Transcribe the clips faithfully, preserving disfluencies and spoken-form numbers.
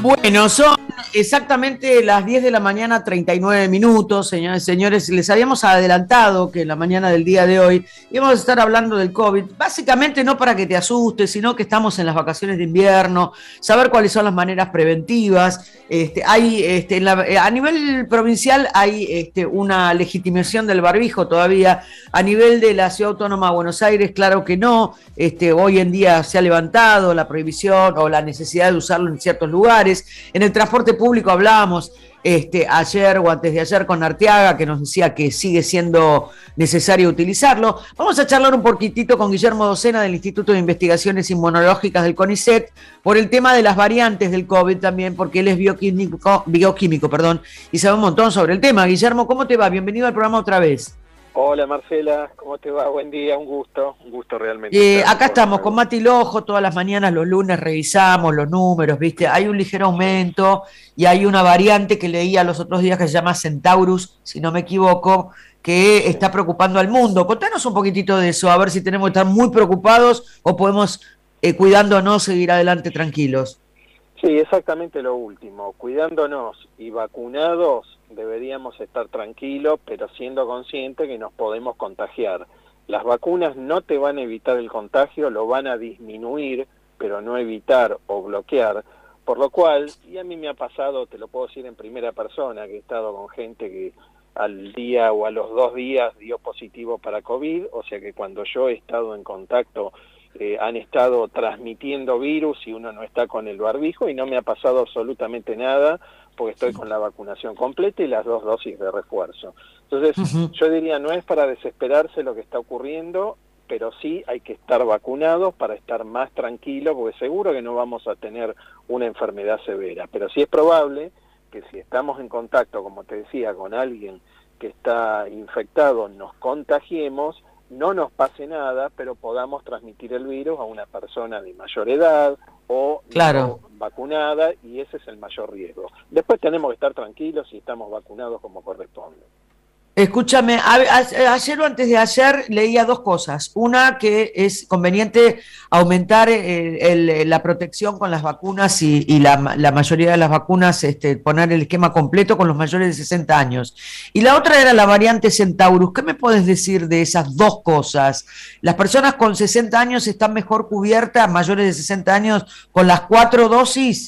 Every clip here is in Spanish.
Bueno, son exactamente las diez de la mañana, treinta y nueve minutos, señores y señores. Les habíamos adelantado que en la mañana del día de hoy íbamos a estar hablando del COVID, básicamente no para que te asustes, sino que estamos en las vacaciones de invierno, saber cuáles son las maneras preventivas. Este, hay, este, en la, a nivel provincial hay este, una legitimación del barbijo todavía. A nivel de la Ciudad Autónoma de Buenos Aires, claro que no. Este, hoy en día se ha levantado la prohibición o la necesidad de usarlo en ciertos lugares. En el transporte público hablábamos este, ayer o antes de ayer con Arteaga, que nos decía que sigue siendo necesario utilizarlo. Vamos a charlar un poquitito con Guillermo Docena del Instituto de Investigaciones Inmunológicas del CONICET por el tema de las variantes del COVID también, porque él es bioquímico, bioquímico perdón, y sabe un montón sobre el tema. Guillermo, ¿cómo te va? Bienvenido al programa otra vez. Hola Marcela, ¿cómo te va? Buen día, un gusto, un gusto realmente. Eh, acá estamos con Mati Lojo, todas las mañanas, los lunes revisamos los números, ¿viste? Hay un ligero aumento y hay una variante que leía los otros días que se llama Centaurus, si no me equivoco, que está preocupando al mundo. Contanos un poquitito de eso, a ver si tenemos que estar muy preocupados o podemos, eh, cuidándonos, seguir adelante tranquilos. Sí, exactamente lo último. Cuidándonos y vacunados deberíamos estar tranquilos, pero siendo conscientes que nos podemos contagiar. Las vacunas no te van a evitar el contagio, lo van a disminuir, pero no evitar o bloquear. Por lo cual, y a mí me ha pasado, te lo puedo decir en primera persona, que he estado con gente que al día o a los dos días dio positivo para COVID, o sea que cuando yo he estado en contacto Eh, han estado transmitiendo virus y uno no está con el barbijo y no me ha pasado absolutamente nada porque estoy con la vacunación completa y las dos dosis de refuerzo. Entonces, uh-huh. yo diría, no es para desesperarse lo que está ocurriendo, pero sí hay que estar vacunados para estar más tranquilos, porque seguro que no vamos a tener una enfermedad severa, pero sí es probable que si estamos en contacto, como te decía, con alguien que está infectado, nos contagiemos, no nos pase nada, pero podamos transmitir el virus a una persona de mayor edad o claro. no vacunada, y ese es el mayor riesgo. Después tenemos que estar tranquilos y estamos vacunados como corresponde. Escúchame, a, a, ayer o antes de ayer leía dos cosas. Una, que es conveniente aumentar el, el, la protección con las vacunas y, y la, la mayoría de las vacunas, este, poner el esquema completo con los mayores de sesenta años. Y la otra era la variante Centaurus. ¿Qué me puedes decir de esas dos cosas? ¿Las personas con sesenta años están mejor cubiertas, mayores de sesenta años, con las cuatro dosis?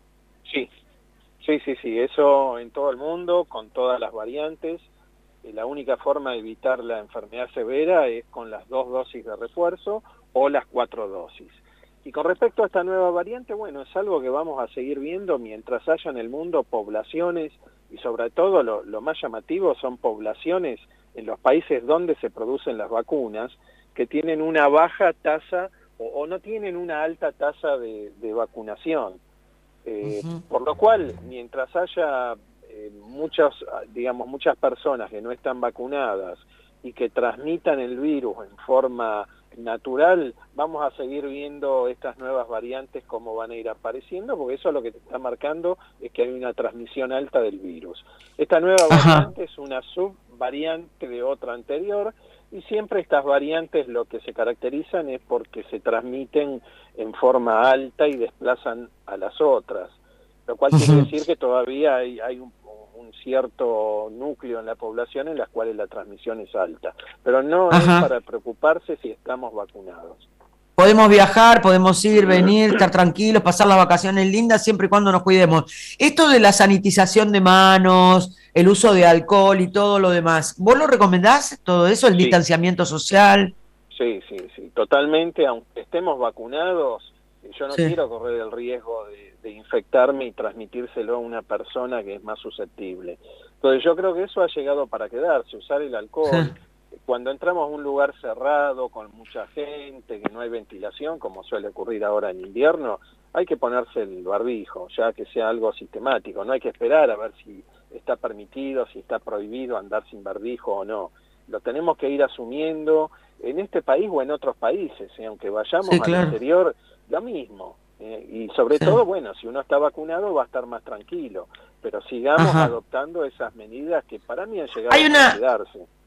Sí, sí, sí, sí. Eso en todo el mundo, con todas las variantes. La única forma de evitar la enfermedad severa es con las dos dosis de refuerzo o las cuatro dosis. Y con respecto a esta nueva variante, bueno, es algo que vamos a seguir viendo mientras haya en el mundo poblaciones, y sobre todo lo, lo más llamativo son poblaciones en los países donde se producen las vacunas, que tienen una baja tasa o, o no tienen una alta tasa de, de vacunación. Eh, uh-huh. Por lo cual, mientras haya Eh, muchas, digamos, muchas personas que no están vacunadas y que transmitan el virus en forma natural, vamos a seguir viendo estas nuevas variantes cómo van a ir apareciendo, porque eso lo que te está marcando es que hay una transmisión alta del virus. Esta nueva Ajá. variante es una subvariante de otra anterior, y siempre estas variantes lo que se caracterizan es porque se transmiten en forma alta y desplazan a las otras, lo cual uh-huh. quiere decir que todavía hay, hay un, un cierto núcleo en la población en las cuales la transmisión es alta, pero no Ajá. es para preocuparse si estamos vacunados. Podemos viajar, podemos ir, venir, estar tranquilos, pasar las vacaciones lindas, siempre y cuando nos cuidemos. Esto de la sanitización de manos, el uso de alcohol y todo lo demás, ¿vos lo recomendás, todo eso, el sí. distanciamiento social? Sí, sí, sí, totalmente, aunque estemos vacunados, yo no sí. quiero correr el riesgo de, de infectarme y transmitírselo a una persona que es más susceptible. Entonces yo creo que eso ha llegado para quedarse, usar el alcohol. Sí. Cuando entramos a un lugar cerrado, con mucha gente, que no hay ventilación, como suele ocurrir ahora en invierno, hay que ponerse el barbijo, ya que sea algo sistemático. No hay que esperar a ver si está permitido, si está prohibido andar sin barbijo o no. Lo tenemos que ir asumiendo en este país o en otros países, ¿eh? Aunque vayamos sí, claro. al exterior, lo mismo, eh, y sobre sí. todo, bueno, si uno está vacunado va a estar más tranquilo, pero sigamos Ajá. adoptando esas medidas que para mí han llegado Hay una... a quedarse.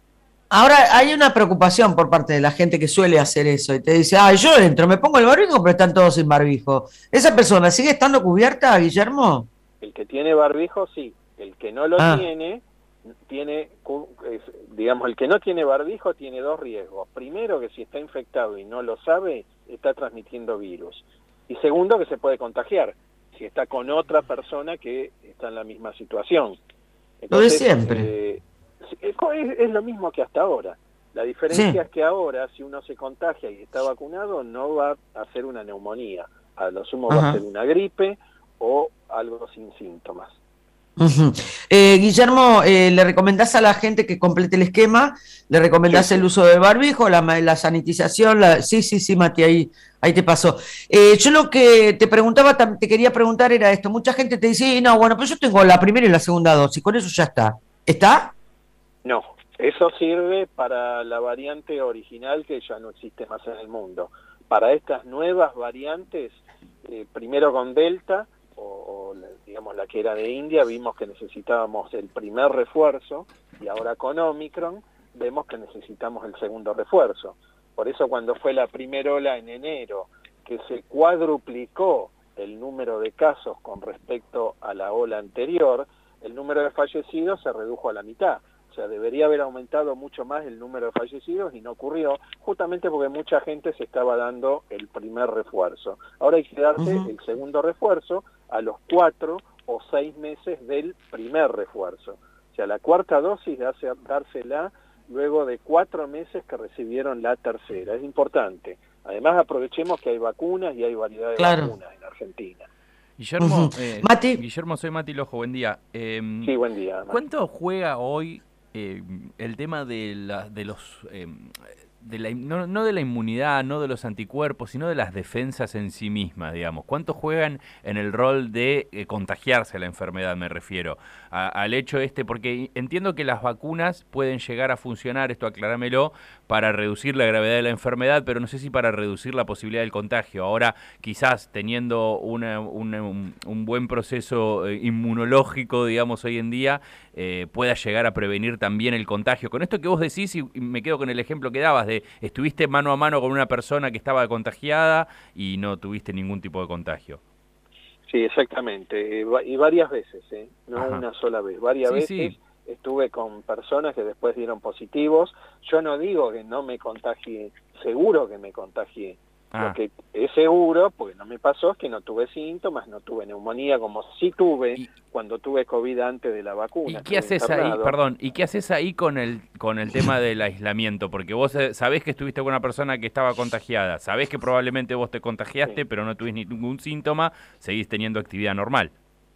Ahora hay una preocupación por parte de la gente que suele hacer eso y te dice, ah, yo entro, me pongo el barbijo, pero están todos sin barbijo. ¿Esa persona sigue estando cubierta, Guillermo? El que tiene barbijo, sí. El que no lo Ah, tiene, tiene, digamos, el que no tiene barbijo tiene dos riesgos. Primero, que si está infectado y no lo sabe, está transmitiendo virus. Y segundo, que se puede contagiar si está con otra persona que está en la misma situación. lo de Entonces, siempre. eh, es, es lo mismo que hasta ahora. La diferencia Sí. es que ahora, si uno se contagia y está vacunado, no va a hacer una neumonía. A lo sumo va a ser Ajá. una gripe o algo sin síntomas. Ujú. Eh, Guillermo, eh, ¿le recomendás a la gente que complete el esquema? ¿Le Sí, recomendás el sí. uso del barbijo, la, la sanitización? La... Sí, sí, sí, Mati, ahí, ahí te pasó. Eh, yo lo que te preguntaba, te quería preguntar era esto. Mucha gente te dice, no, bueno, pero yo tengo la primera y la segunda dosis, con eso ya está. ¿Está? No, eso sirve para la variante original que ya no existe más en el mundo. Para estas nuevas variantes, eh, primero con Delta, o, o digamos la que era de India, vimos que necesitábamos el primer refuerzo, y ahora con Omicron vemos que necesitamos el segundo refuerzo. Por eso cuando fue la primera ola en enero, que se cuadruplicó el número de casos con respecto a la ola anterior, el número de fallecidos se redujo a la mitad. O sea, debería haber aumentado mucho más el número de fallecidos y no ocurrió, justamente porque mucha gente se estaba dando el primer refuerzo. Ahora hay que darse Ujú. el segundo refuerzo a los cuatro o seis meses del primer refuerzo. O sea, la cuarta dosis de hace, dársela luego de cuatro meses que recibieron la tercera. Es importante. Además, aprovechemos que hay vacunas y hay variedad de Claro. vacunas en Argentina. Ujú. Guillermo, eh, Mati, Guillermo, soy Mati Lojo, buen día. Eh, Sí, buen día, Mati. ¿Cuánto juega hoy eh, el tema de, la, de los... Eh, de la, no, no de la inmunidad, no de los anticuerpos, sino de las defensas en sí mismas, digamos? ¿Cuánto juegan en el rol de eh, contagiarse a la enfermedad, me refiero? A, al hecho este, porque entiendo que las vacunas pueden llegar a funcionar, esto aclarámelo, para reducir la gravedad de la enfermedad, pero no sé si para reducir la posibilidad del contagio. Ahora, quizás teniendo una, una, un, un buen proceso eh, inmunológico, digamos, hoy en día, eh, pueda llegar a prevenir también el contagio. Con esto que vos decís, y me quedo con el ejemplo que dabas, de estuviste mano a mano con una persona que estaba contagiada y no tuviste ningún tipo de contagio. Sí, exactamente, y varias veces, ¿eh? No Ajá. una sola vez, varias Sí, veces sí. estuve con personas que después dieron positivos. Yo no digo que no me contagié, seguro que me contagié. Ah. Lo que es seguro, porque no me pasó, es que no tuve síntomas, no tuve neumonía, como sí tuve Y, cuando tuve COVID antes de la vacuna. ¿Y qué estuve haces ahí, internado. perdón, y qué haces ahí con el con el tema del aislamiento? Porque vos eh, sabés que estuviste con una persona que estaba contagiada, sabés que probablemente vos te contagiaste, Sí. pero no tuviste ningún síntoma, seguís teniendo actividad normal.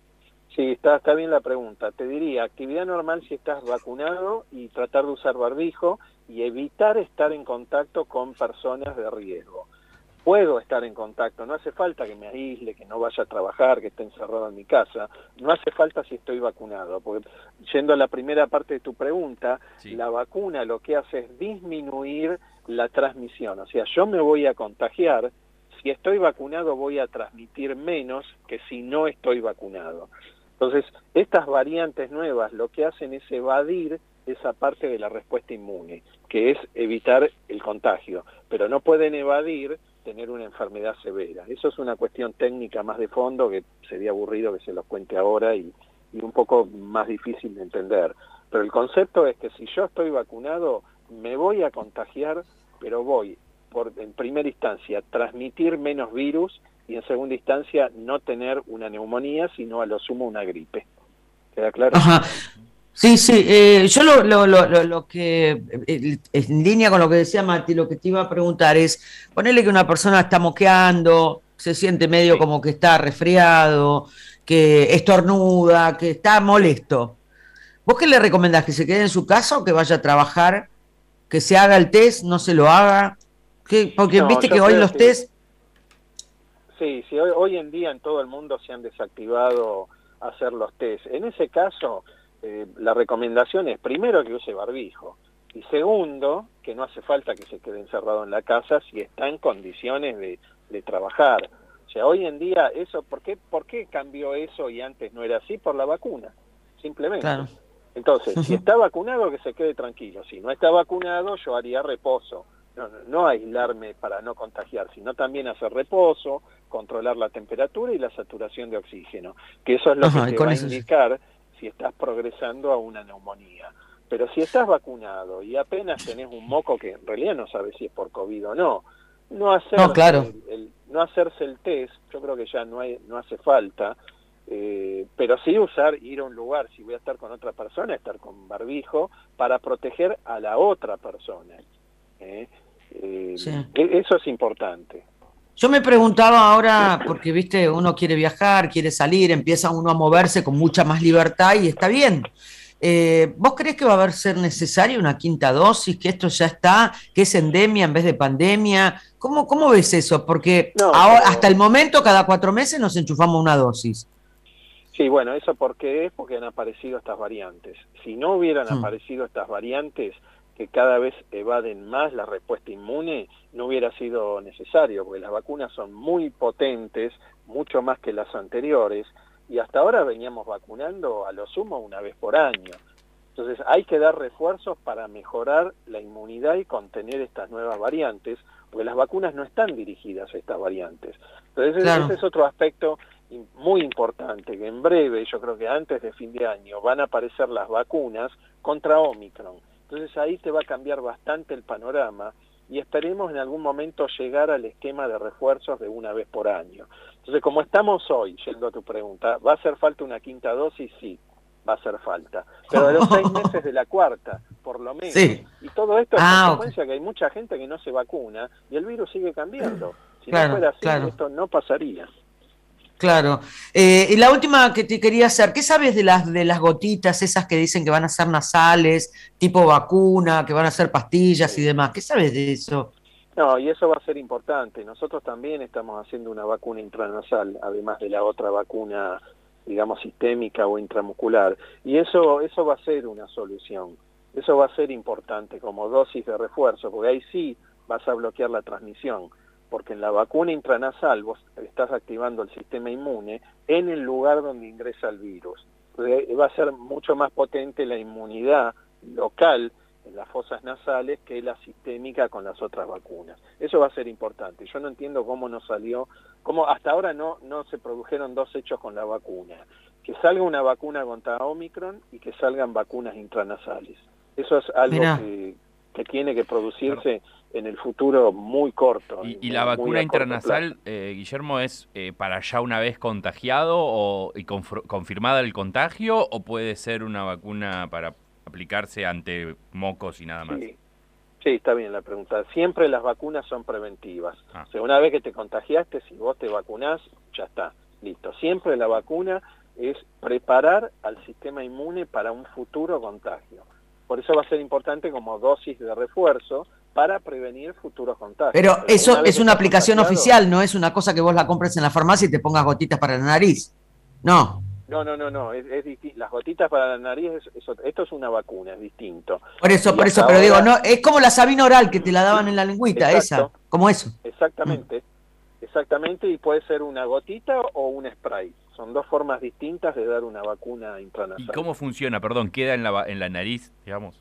Sí, está, está bien la pregunta. Te diría, actividad normal si estás vacunado y tratar de usar barbijo y evitar estar en contacto con personas de riesgo. Puedo estar en contacto, no hace falta que me aísle, que no vaya a trabajar, que esté encerrado en mi casa, no hace falta si estoy vacunado, porque yendo a la primera parte de tu pregunta, Sí. la vacuna lo que hace es disminuir la transmisión, o sea, yo me voy a contagiar, si estoy vacunado voy a transmitir menos que si no estoy vacunado. Entonces, estas variantes nuevas lo que hacen es evadir esa parte de la respuesta inmune, que es evitar el contagio, pero no pueden evadir tener una enfermedad severa. Eso es una cuestión técnica más de fondo que sería aburrido que se los cuente ahora y, y un poco más difícil de entender. Pero el concepto es que si yo estoy vacunado, me voy a contagiar, pero voy, por, en primera instancia, transmitir menos virus y en segunda instancia no tener una neumonía, sino a lo sumo una gripe. ¿Queda claro? ajá. Sí, sí, eh, yo lo, lo, lo, lo, lo que, eh, en línea con lo que decía Mati, lo que te iba a preguntar es, ponerle que una persona está moqueando, se siente medio Sí. como que está resfriado, que estornuda, que está molesto. ¿Vos qué le recomendás? ¿Que se quede en su casa o que vaya a trabajar? ¿Que se haga el test? ¿No se lo haga? ¿Qué? Porque No, viste que yo hoy creo los que test... sí, sí hoy, hoy en día en todo el mundo se han desactivado hacer los test. En ese caso, eh, la recomendación es primero que use barbijo y segundo, que no hace falta que se quede encerrado en la casa si está en condiciones de, de trabajar. O sea, hoy en día eso, ¿por qué, ¿por qué cambió eso y antes no era así? Por la vacuna, simplemente. Claro. Entonces, si está vacunado, que se quede tranquilo. Si no está vacunado, yo haría reposo. No, no, no aislarme para no contagiar, sino también hacer reposo, controlar la temperatura y la saturación de oxígeno, que eso es lo Ajá, que y te con va a eso... indicar si estás progresando a una neumonía. Pero si estás vacunado y apenas tenés un moco que en realidad no sabes si es por COVID o no, no hacerse, No, claro. el, el, no hacerse el test, yo creo que ya no, hay, no hace falta, eh, pero sí usar, ir a un lugar, si voy a estar con otra persona, estar con barbijo, para proteger a la otra persona. ¿eh? Eh, Sí. Eso es importante. Yo me preguntaba ahora, porque viste, uno quiere viajar, quiere salir, empieza uno a moverse con mucha más libertad y está bien. Eh, ¿Vos creés que va a haber ser necesaria una quinta dosis, que esto ya está, que es endemia en vez de pandemia? ¿Cómo, cómo ves eso? Porque No, ahora, pero... hasta el momento, cada cuatro meses nos enchufamos una dosis. Sí, bueno, ¿eso por qué es? Porque han aparecido estas variantes. Si no hubieran Hmm. aparecido estas variantes que cada vez evaden más la respuesta inmune, no hubiera sido necesario, porque las vacunas son muy potentes, mucho más que las anteriores, y hasta ahora veníamos vacunando a lo sumo una vez por año. Entonces hay que dar refuerzos para mejorar la inmunidad y contener estas nuevas variantes, porque las vacunas no están dirigidas a estas variantes. Entonces Claro. ese es otro aspecto muy importante, que en breve, yo creo que antes de fin de año, van a aparecer las vacunas contra Omicron. Entonces ahí te va a cambiar bastante el panorama y esperemos en algún momento llegar al esquema de refuerzos de una vez por año. Entonces, como estamos hoy, yendo a tu pregunta, ¿va a hacer falta una quinta dosis? Sí, va a hacer falta. Pero de los seis meses de la cuarta, por lo menos. Sí. Y todo esto es Ah, consecuencia okay. que hay mucha gente que no se vacuna y el virus sigue cambiando. Si claro, no fuera así, claro. esto no pasaría. Claro. Eh, y la última que te quería hacer, ¿qué sabes de las de las gotitas esas que dicen que van a ser nasales, tipo vacuna, que van a ser pastillas Sí. y demás? ¿Qué sabes de eso? No, y eso va a ser importante. Nosotros también estamos haciendo una vacuna intranasal, además de la otra vacuna, digamos, sistémica o intramuscular. Y eso, eso va a ser una solución. Eso va a ser importante como dosis de refuerzo, porque ahí sí vas a bloquear la transmisión. Porque en la vacuna intranasal vos estás activando el sistema inmune en el lugar donde ingresa el virus. Entonces, va a ser mucho más potente la inmunidad local en las fosas nasales que la sistémica con las otras vacunas. Eso va a ser importante. Yo no entiendo cómo no salió, cómo hasta ahora no, no se produjeron dos hechos con la vacuna. Que salga una vacuna contra Omicron y que salgan vacunas intranasales. Eso es algo que, que tiene que producirse en el futuro muy corto. ¿Y, y muy, la vacuna intranasal, eh, Guillermo, es eh, para ya una vez contagiado o y confirmada el contagio o puede ser una vacuna para aplicarse ante mocos y nada más? Sí, sí, está bien la pregunta. Siempre las vacunas son preventivas. Ah. O sea, una vez que te contagiaste, si vos te vacunás, ya está, listo. Siempre la vacuna es preparar al sistema inmune para un futuro contagio. Por eso va a ser importante como dosis de refuerzo para prevenir futuros contagios. Pero, Pero eso una vez es que una estás aplicación contagiado, oficial, no es una cosa que vos la compres en la farmacia y te pongas gotitas para la nariz. No. No, no, no, no, es, es distinto. Las gotitas para la nariz, es, es, esto es una vacuna, es distinto. Por eso, Y por eso, hasta pero ahora, digo, no, es como la sabina oral que te la daban en la lengüita, exacto, esa, como eso. Exactamente, mm. exactamente, y puede ser una gotita o un spray. Son dos formas distintas de dar una vacuna intranasal. ¿Y cómo funciona? Perdón, ¿queda en la, en la nariz, digamos?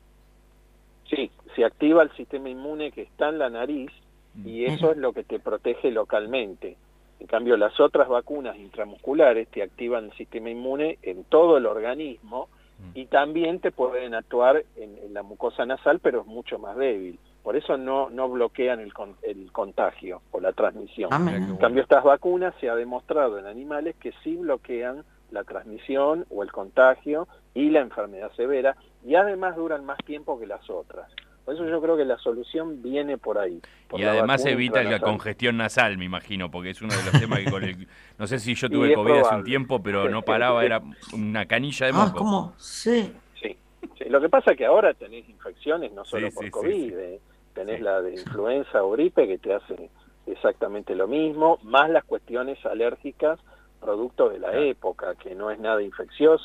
Sí, se activa el sistema inmune que está en la nariz y eso es lo que te protege localmente. En cambio, las otras vacunas intramusculares te activan el sistema inmune en todo el organismo y también te pueden actuar en, en la mucosa nasal, pero es mucho más débil. Por eso no, no bloquean el, el contagio o la transmisión. Ah, en cambio, estas vacunas se ha demostrado en animales que sí bloquean la transmisión o el contagio y la enfermedad severa, y además duran más tiempo que las otras. Por eso yo creo que la solución viene por ahí. Por y además evita la congestión nasal, me imagino, porque es uno de los temas que con el... No sé si yo tuve COVID hace un tiempo, pero no paraba, era una canilla de moco. Ah, ¿cómo? Sí. Sí, sí. Lo que pasa es que ahora tenés infecciones, no solo sí, por sí, COVID, sí, sí. Eh, tenés sí. la de influenza o gripe que te hace exactamente lo mismo, más las cuestiones alérgicas producto de la claro. época, que no es nada infeccioso,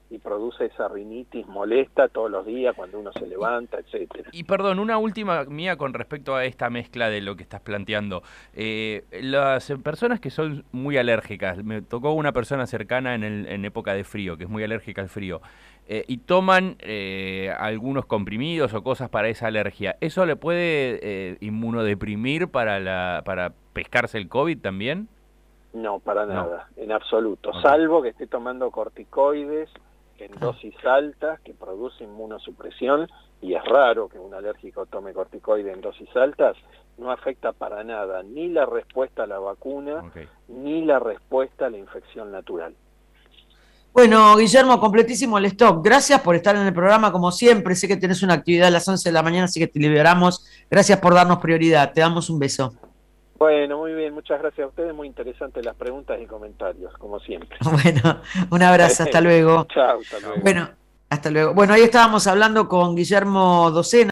y produce esa rinitis molesta todos los días cuando uno se levanta, etcétera. Y perdón, una última mía con respecto a esta mezcla de lo que estás planteando. Eh, las personas que son muy alérgicas, me tocó una persona cercana en, el, en época de frío, que es muy alérgica al frío, eh, y toman eh, algunos comprimidos o cosas para esa alergia, ¿eso le puede eh, inmunodeprimir para, la, para pescarse el COVID también? No, para nada, no. En absoluto, okay. Salvo que esté tomando corticoides en dosis altas que produce inmunosupresión, y es raro que un alérgico tome corticoides en dosis altas, no afecta para nada ni la respuesta a la vacuna, okay. ni la respuesta a la infección natural. Bueno, Guillermo, completísimo el stock. Gracias por estar en el programa como siempre. Sé que tenés una actividad a las once de la mañana, así que te liberamos. Gracias por darnos prioridad. Te damos un beso. Bueno, muy bien, muchas gracias a ustedes, muy interesantes las preguntas y comentarios, como siempre. Bueno, un abrazo, hasta luego. Chao, hasta luego. Bueno, hasta luego. Bueno, ahí estábamos hablando con Guillermo Docena.